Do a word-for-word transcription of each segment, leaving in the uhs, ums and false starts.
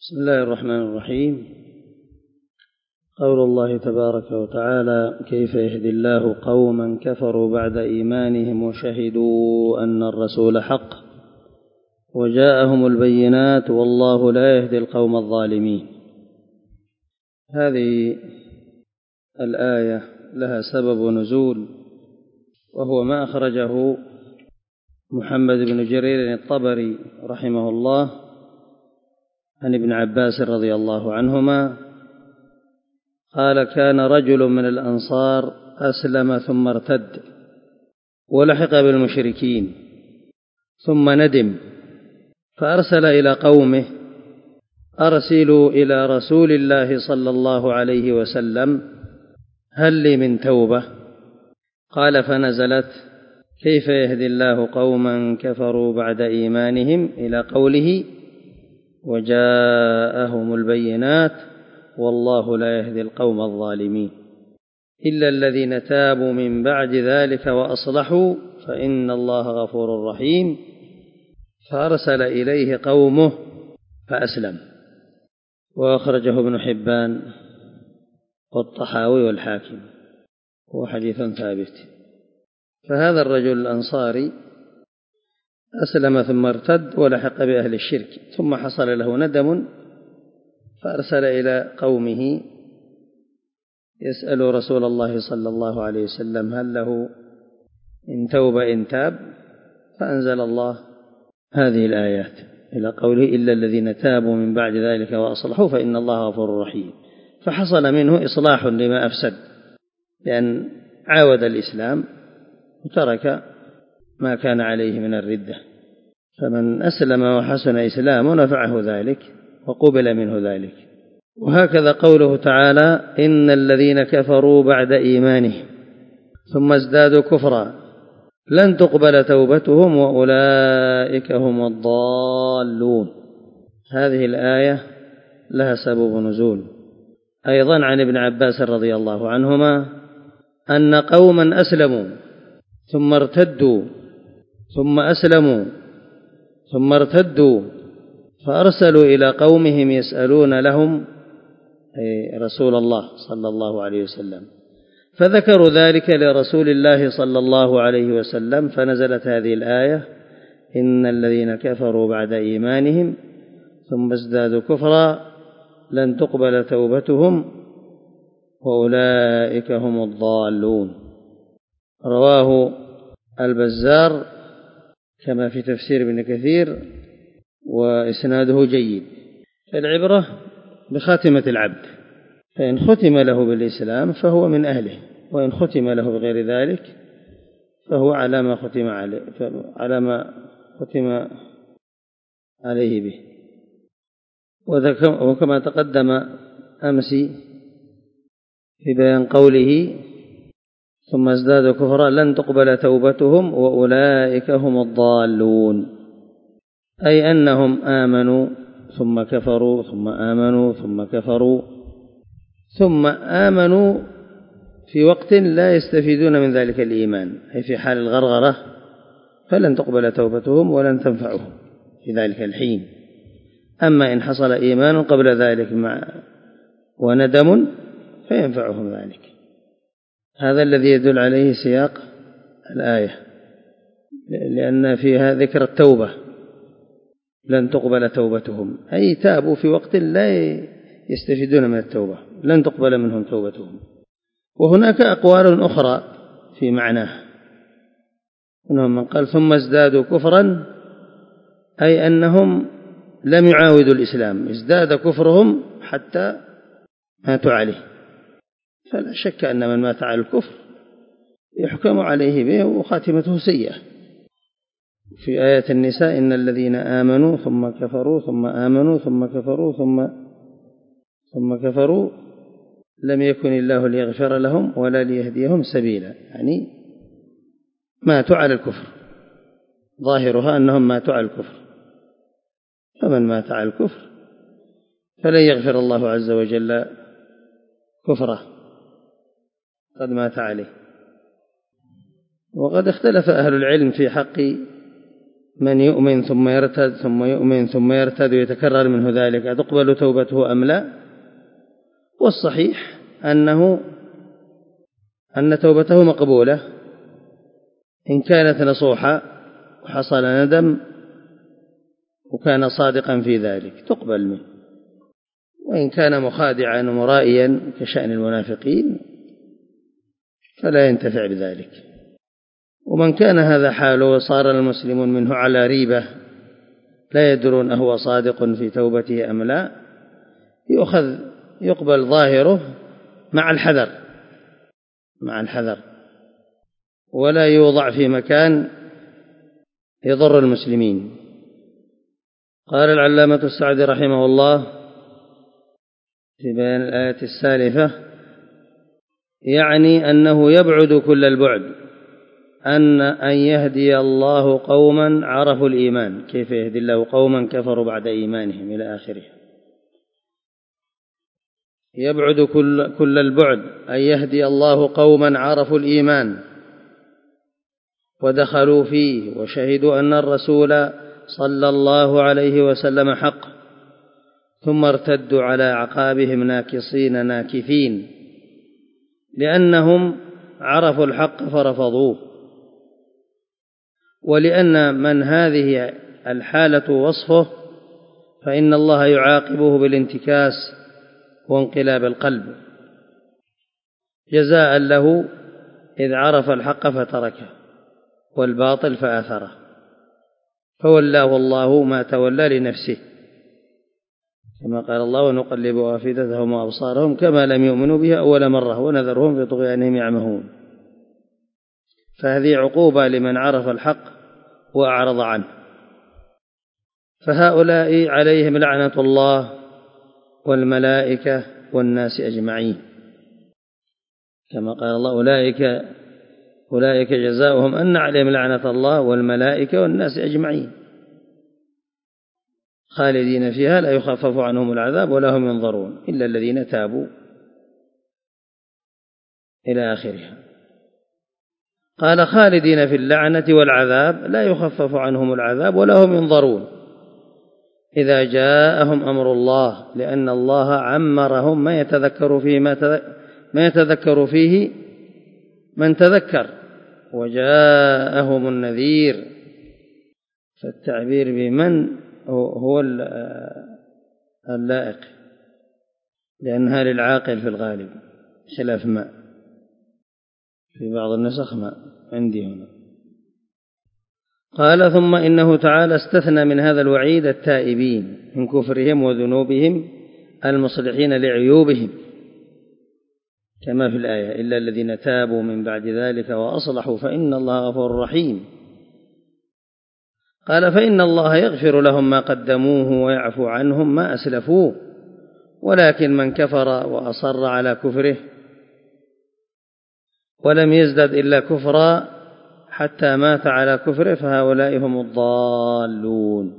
بسم الله الرحمن الرحيم. قول الله تبارك وتعالى: كيف يهدي الله قوما كفروا بعد إيمانهم وشهدوا أن الرسول حق وجاءهم البينات والله لا يهدي القوم الظالمين. هذه الآية لها سبب نزول، وهو ما أخرجه محمد بن جرير الطبري رحمه الله عن ابن عباس رضي الله عنهما قال: كان رجل من الأنصار أسلم ثم ارتد ولحق بالمشركين ثم ندم، فأرسل إلى قومه: أرسلوا إلى رسول الله صلى الله عليه وسلم هل لي من توبة؟ قال: فنزلت: كيف يهدي الله قوما كفروا بعد إيمانهم إلى قوله: وجاءهم البينات والله لا يهدي القوم الظالمين، إلا الذين تابوا من بعد ذلك وأصلحوا فإن الله غفور رحيم. فأرسل إليه قومه فأسلم. وأخرجه ابن حبان والطحاوي والحاكم، هو حديث ثابت. فهذا الرجل الأنصاري أسلم ثم ارتد ولحق بأهل الشرك، ثم حصل له ندم فأرسل إلى قومه يسأل رسول الله صلى الله عليه وسلم هل له إن توب إن تاب، فأنزل الله هذه الآيات إلى قوله: إلا الذين تابوا من بعد ذلك وأصلحوا فإن الله غفور رحيم. فحصل منه إصلاح لما أفسد، لأن عاود الإسلام وترك ما كان عليه من الردة. فمن أسلم وحسن إسلامه نفعه ذلك وقبل منه ذلك. وهكذا قوله تعالى: إن الذين كفروا بعد إيمانهم ثم ازدادوا كفرا لن تقبل توبتهم وأولئك هم الضالون. هذه الآية لها سبب نزول أيضا عن ابن عباس رضي الله عنهما أن قوما أسلموا ثم ارتدوا ثم أسلموا ثم ارتدوا فأرسلوا إلى قومهم يسألون لهم أي رسول الله صلى الله عليه وسلم، فذكروا ذلك لرسول الله صلى الله عليه وسلم، فنزلت هذه الآية: إن الذين كفروا بعد إيمانهم ثم ازدادوا كفرا لن تقبل توبتهم وأولئك هم الضالون. رواه البزار كما في تفسير ابن كثير وإسناده جيد. فالعبرة بخاتمة العبد، فإن ختم له بالإسلام فهو من أهله، وإن ختم له بغير ذلك فهو على ما ختم عليه على ما ختم عليه به. وكما تقدم أمس في بيان قوله: ثم ازدادوا كفرا لن تقبل توبتهم وأولئك هم الضالون، أي أنهم آمنوا ثم كفروا ثم آمنوا ثم كفروا ثم آمنوا في وقت لا يستفيدون من ذلك الإيمان، أي في حال الغرغرة، فلن تقبل توبتهم ولن تنفعهم في ذلك الحين. أما إن حصل إيمان قبل ذلك مع وندم فينفعهم ذلك. هذا الذي يدل عليه سياق الآية، لأن فيها ذكر التوبة، لن تقبل توبتهم أي تابوا في وقت لا يستفيدون من التوبة، لن تقبل منهم توبتهم. وهناك أقوال أخرى في معناه، أنهم من قال ثم ازدادوا كفرا أي أنهم لم يعاودوا الإسلام، ازداد كفرهم حتى ماتوا عليه. فلا شك أن من مات على الكفر يحكم عليه به وخاتمته سيئة. في آية النساء: إن الذين آمنوا ثم كفروا ثم آمنوا ثم كفروا ثم ثم كفروا لم يكن الله ليغفر لهم ولا ليهديهم سبيلا، يعني ماتوا على الكفر، ظاهرها أنهم ماتوا على الكفر. فمن مات على الكفر فلن يغفر الله عز وجل كفره، قد مات عليه. وقد اختلف أهل العلم في حق من يؤمن ثم يرتد ثم يؤمن ثم يرتد ويتكرر منه ذلك أتقبل توبته أم لا؟ والصحيح أنه أن توبته مقبولة إن كانت نصوحة وحصل ندم وكان صادقا في ذلك تقبل منه، وإن كان مخادعا ومرائيا كشأن المنافقين فلا ينتفع بذلك. ومن كان هذا حاله وصار المسلمون منه على ريبة لا يدرون أهو صادق في توبته أم لا، يؤخذ يقبل ظاهره مع الحذر مع الحذر ولا يوضع في مكان يضر المسلمين. قال العلامة السعدي رحمه الله في بيان الآية السالفة يعني أنه يبعد كل البعد أن أن يهدي الله قوما عرفوا الإيمان، كيف يهدي الله قوما كفروا بعد إيمانهم إلى آخره. يبعد كل, كل البعد أن يهدي الله قوما عرفوا الإيمان ودخلوا فيه وشهدوا أن الرسول صلى الله عليه وسلم حق، ثم ارتدوا على أعقابهم ناكصين ناكثين لأنهم عرفوا الحق فرفضوه، ولأن من هذه الحالة وصفه فإن الله يعاقبه بالانتكاس وانقلاب القلب جزاء له إذ عرف الحق فتركه والباطل فآثره، فولاه الله ما تولى لنفسه، كما قال الله ونقلب أفئدتهم وأبصارهم كما لم يؤمنوا بها أول مرة ونذرهم في طغيانهم يعمهون. فهذه عقوبة لمن عرف الحق وأعرض عنه. فهؤلاء عليهم لعنة الله والملائكة والناس أجمعين، كما قال الله أولئك أولئك جزاؤهم أن عليهم لعنة الله والملائكة والناس أجمعين خالدين فيها لا يخفف عنهم العذاب ولا هم ينظرون إلا الذين تابوا إلى آخرها. قال خالدين في اللعنة والعذاب لا يخفف عنهم العذاب ولا هم ينظرون إذا جاءهم أمر الله، لأن الله عمرهم ما يتذكر فيه ما يتذكر فيه من تذكر وجاءهم النذير. فالتعبير بمن هو اللائق لأنها للعاقل في الغالب خلاف ما في بعض النسخ ما عندي هنا. قال ثم إنه تعالى استثنى من هذا الوعيد التائبين من كفرهم وذنوبهم المصلحين لعيوبهم كما في الآية إلا الذين تابوا من بعد ذلك وأصلحوا فإن الله غفور رحيم. قال فإن الله يغفر لهم ما قدموه ويعفو عنهم ما أسلفوه، ولكن من كفر وأصر على كفره ولم يزدد إلا كفرا حتى مات على كفره فهؤلاء هم الضالون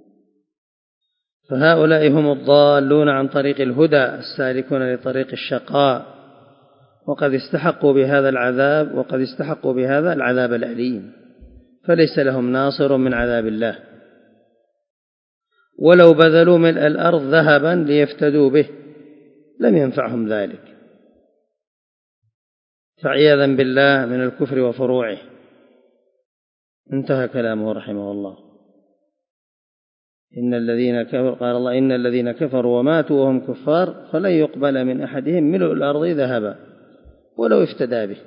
فهؤلاء هم الضالون عن طريق الهدى السالكون لطريق الشقاء، وقد استحقوا بهذا العذاب وقد استحقوا بهذا العذاب الأليم، فليس لهم ناصر من عذاب الله، ولو بذلوا ملء الأرض ذهبا ليفتدوا به لم ينفعهم ذلك، فعياذا بالله من الكفر وفروعه. انتهى كلامه رحمه الله. إن الذين كفروا قال الله إن الذين كفروا وماتوا وهم كفار فلن يقبل من أحدهم ملء الأرض ذهبا ولو افتدى به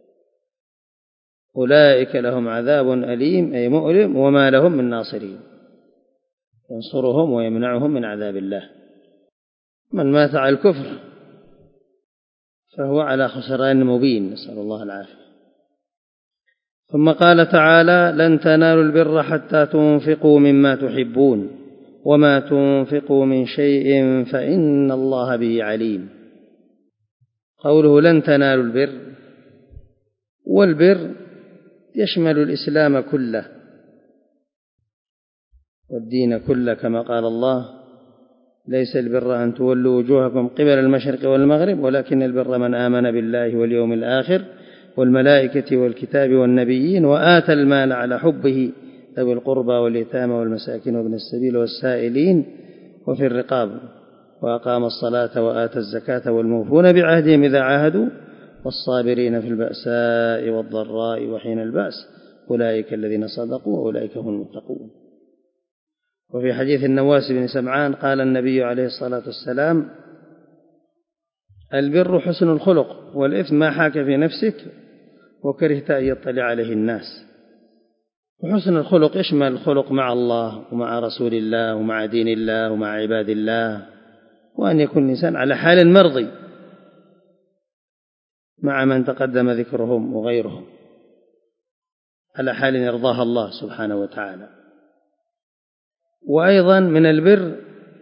أولئك لهم عذاب أليم أي مؤلم وما لهم من ناصرين ينصرهم ويمنعهم من عذاب الله. من مات على الكفر فهو على خسران مبين، نسأل الله العافية. ثم قال تعالى لن تنالوا البر حتى تنفقوا مما تحبون وما تنفقوا من شيء فإن الله به عليم. قوله لن تنالوا البر، والبر يشمل الإسلام كله والدين كله، كما قال الله ليس البر أن تولوا وجوهكم قبل المشرق والمغرب ولكن البر من آمن بالله واليوم الآخر والملائكة والكتاب والنبيين وآتى المال على حبه ذوي القربى واليتامى والمساكين وابن السبيل والسائلين وفي الرقاب، وأقام الصلاة وآتى الزكاة والموفون بعهدهم إذا عاهدوا والصابرين في البأساء والضراء وحين البأس أولئك الذين صدقوا وأولئك هم المتقون. وفي حديث النواس بن سمعان قال النبي عليه الصلاة والسلام: البر حسن الخلق، والإثم ما حاك في نفسك وكرهت أن يطلع عليه الناس. وحسن الخلق يشمل الخلق مع الله ومع رسول الله ومع دين الله ومع عباد الله، وأن يكون الإنسان على حال مرضي مع من تقدم ذكرهم وغيرهم، على حال يرضاها الله سبحانه وتعالى. وأيضا من البر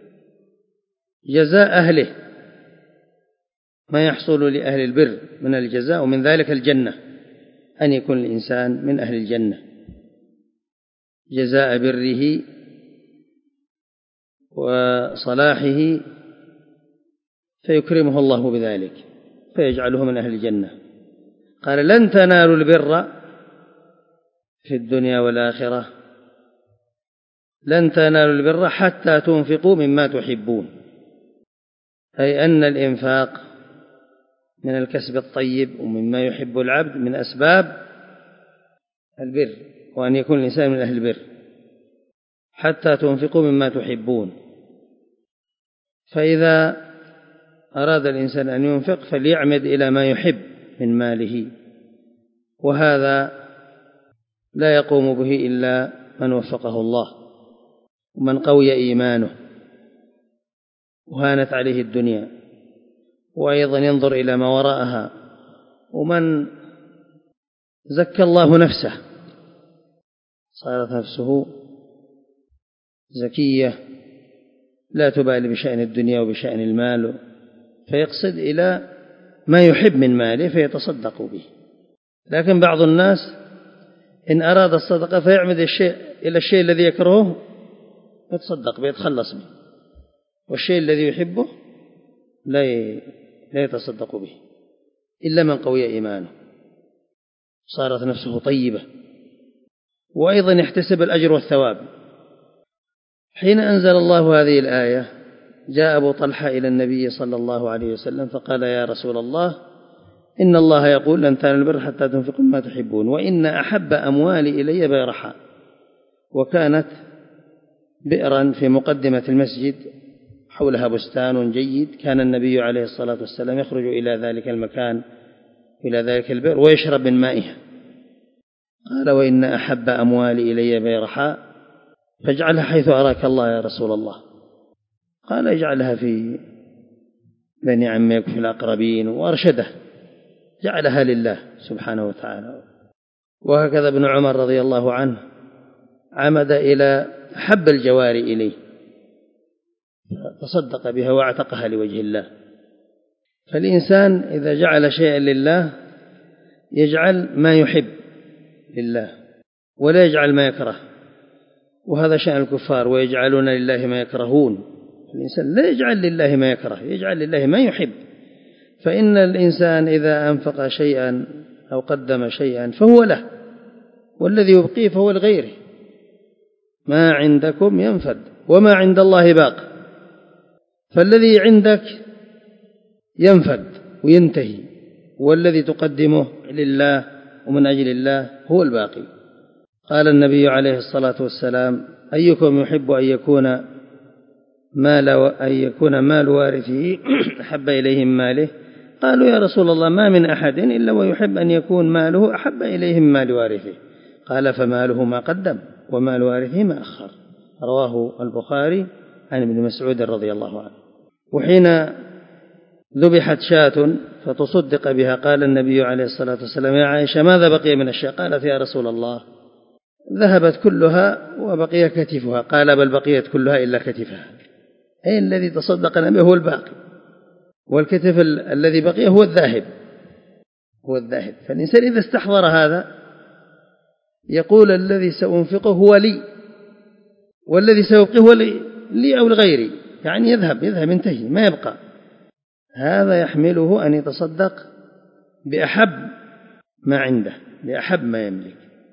جزاء أهله، ما يحصل لأهل البر من الجزاء، ومن ذلك الجنة، أن يكون الإنسان من أهل الجنة جزاء بره وصلاحه، فيكرمه الله بذلك فيجعله من أهل الجنة. قال: لن تنالوا البر في الدنيا والآخرة، لن تنالوا البر حتى تنفقوا مما تحبون، أي أن الإنفاق من الكسب الطيب ومما يحب العبد من أسباب البر، وأن يكون الإنسان من أهل البر حتى تنفقوا مما تحبون. فإذا أراد الإنسان أن ينفق فليعمد إلى ما يحب من ماله، وهذا لا يقوم به إلا من وفقه الله ومن قوي إيمانه وهانت عليه الدنيا، وأيضا ينظر إلى ما وراءها، ومن زكى الله نفسه صارت نفسه زكية لا تبالي بشأن الدنيا وبشأن المال، فيقصد إلى ما يحب من ماله فيتصدق به. لكن بعض الناس إن أراد الصدقة فيعمد الشيء إلى الشيء الذي يكرهه يتصدق بيتخلص منه، والشيء الذي يحبه لا لا يتصدق به إلا من قوي إيمانه صارت نفسه طيبة. وأيضا يحتسب الأجر والثواب. حين أنزل الله هذه الآية جاء أبو طلحة إلى النبي صلى الله عليه وسلم فقال: يا رسول الله، إن الله يقول: لن تنالوا البر حتى تنفقوا مما تحبون، وإن أحب أموالي إلي بيرحاء. وكانت بئرا في مقدمة المسجد حولها بستان جيد، كان النبي عليه الصلاة والسلام يخرج إلى ذلك المكان إلى ذلك البئر ويشرب من مائها. قال: وإن أحب أموالي إلي بيرحاء، فاجعلها حيث أراك الله يا رسول الله. قال: اجعلها في بني عمك في الأقربين، وأرشده جعلها لله سبحانه وتعالى. وهكذا ابن عمر رضي الله عنه عمد إلى حب الجواري إليه تصدق بها واعتقها لوجه الله. فالإنسان إذا جعل شيئا لله يجعل ما يحب لله ولا يجعل ما يكره، وهذا شأن الكفار: ويجعلون لله ما يكرهون. الإنسان لا يجعل لله ما يكره، يجعل لله ما يحب. فإن الإنسان إذا أنفق شيئا أو قدم شيئا فهو له، والذي يبقيه فهو لغيره. ما عندكم ينفد وما عند الله باق، فالذي عندك ينفد وينتهي، والذي تقدمه لله ومن أجل الله هو الباقي. قال النبي عليه الصلاة والسلام: أيكم يحب أن يكون مال أن يكون مال وارثه أحب إليه من ماله؟ قالوا: يا رسول الله، ما من أحد إلا ويحب أن يكون ماله أحب إليه من مال وارثه. قال: فماله ما قدم ومال وارثه ما أخر. رواه البخاري عن ابن مسعود رضي الله عنه. وحين ذبحت شاة فتصدق بها قال النبي عليه الصلاة والسلام: يا عائشة، ماذا بقي من الشاة؟ قالت: يا رسول الله، ذهبت كلها وبقي كتفها. قال: بل بقيت كلها إلا كتفها، أي الذي تصدقنا به هو الباقي، والكتف الذي بقي هو الذاهب هو الذاهب. فالإنسان إذا استحضر هذا يقول: الذي سأنفقه هو لي، والذي سيبقيه هو لي, لي أو لغيري، يعني يذهب يذهب ينتهي ما يبقى. هذا يحمله أن يتصدق بأحب ما عنده، بأحب ما يملك.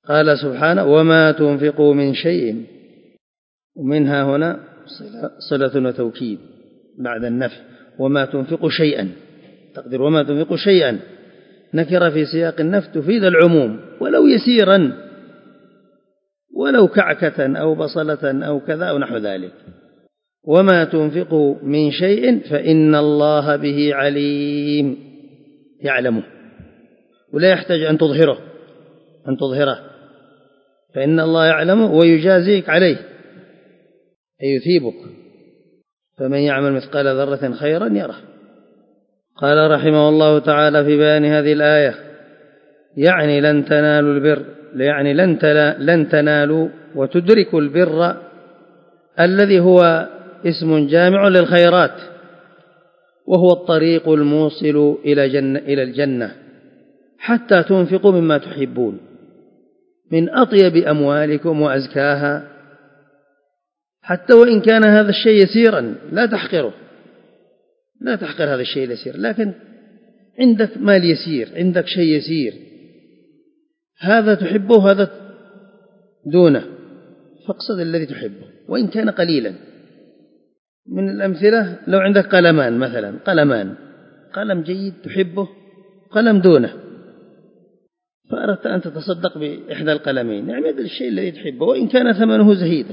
قال سبحانه وما تنفقوا من شيء، ومنها هنا صلة وتوكيد بعد النفي، وما تنفقوا شيئا، تقدر وما تنفقوا شيئا نكرة في سياق النفي تفيد العموم ولو يسيرا، ولو كعكة أو بصلة أو كذا أو نحو ذلك. وما تنفقوا من شيء فإن الله به عليم، يعلمه ولا يحتاج أن تظهره أن تظهره فإن الله يعلمه ويجازيك عليه أي يثيبك. فمن يعمل مثقال ذرة خيرا يره. قال رحمه الله تعالى في بيان هذه الآية يعني لن تنالوا البر، يعني لن لن تنالوا وتدركوا البر الذي هو اسم جامع للخيرات، وهو الطريق الموصل إلى جنة إلى الجنة، حتى تنفقوا مما تحبون من أطيب أموالكم وأزكاها، حتى وإن كان هذا الشيء يسيرا لا تحقره، لا تحقر هذا الشيء اليسير. لكن عندك مال يسير، عندك شيء يسير، هذا تحبه هذا دونه، فاقصد الذي تحبه وإن كان قليلا. من الأمثلة لو عندك قلمان مثلا، قلمان، قلم جيد تحبه، قلم دونه، فأردت أن تتصدق بإحدى القلمين، اعمد الشيء الذي تحبه وإن كان ثمنه زهيدا.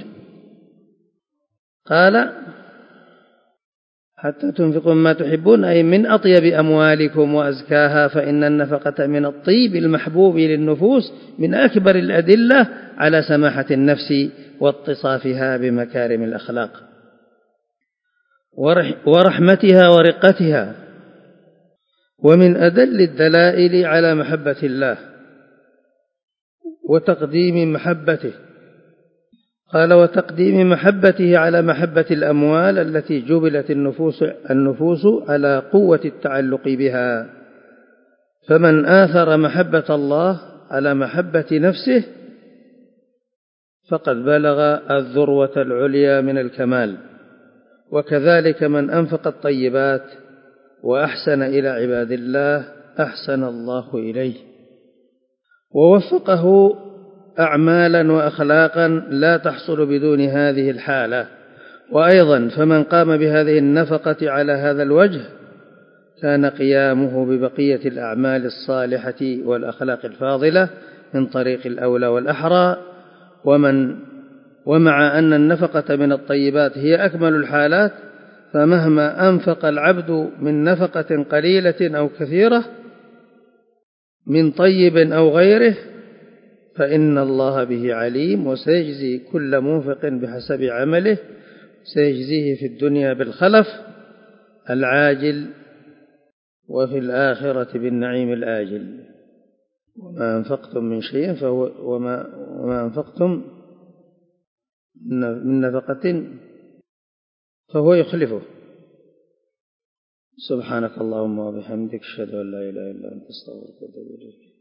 قال حتى تنفقوا مما تحبون أي من أطيب أموالكم وأزكاها، فإن النفقة من الطيب المحبوب للنفوس من أكبر الأدلة على سماحة النفس واتصافها بمكارم الأخلاق ورحمتها ورقتها، ومن أدل الدلائل على محبة الله وتقديم محبته. قال وتقديم محبته على محبة الأموال التي جبلت النفوس, النفوس على قوة التعلق بها، فمن آثر محبة الله على محبة نفسه فقد بلغ الذروة العليا من الكمال. وكذلك من أنفق الطيبات وأحسن إلى عباد الله أحسن الله إليه ووفقه أعمالا وأخلاقا لا تحصل بدون هذه الحالة. وأيضا فمن قام بهذه النفقة على هذا الوجه كان قيامه ببقية الأعمال الصالحة والأخلاق الفاضلة من طريق الأولى والأحرى. ومن ومع أن النفقة من الطيبات هي أكمل الحالات، فمهما أنفق العبد من نفقة قليلة أو كثيرة من طيب أو غيره فإن الله به عليم، وسيجزي كل منفق بحسب عمله، سيجزيه في الدنيا بالخلف العاجل وفي الآخرة بالنعيم الآجل. وما أنفقتم من شيء فهو وما, وما أنفقتم من نفقة فهو يخلفه. سبحانك اللهم وبحمدك، أشهد أن لا إله إلا أنت، أستغفرك وأتوب إليك.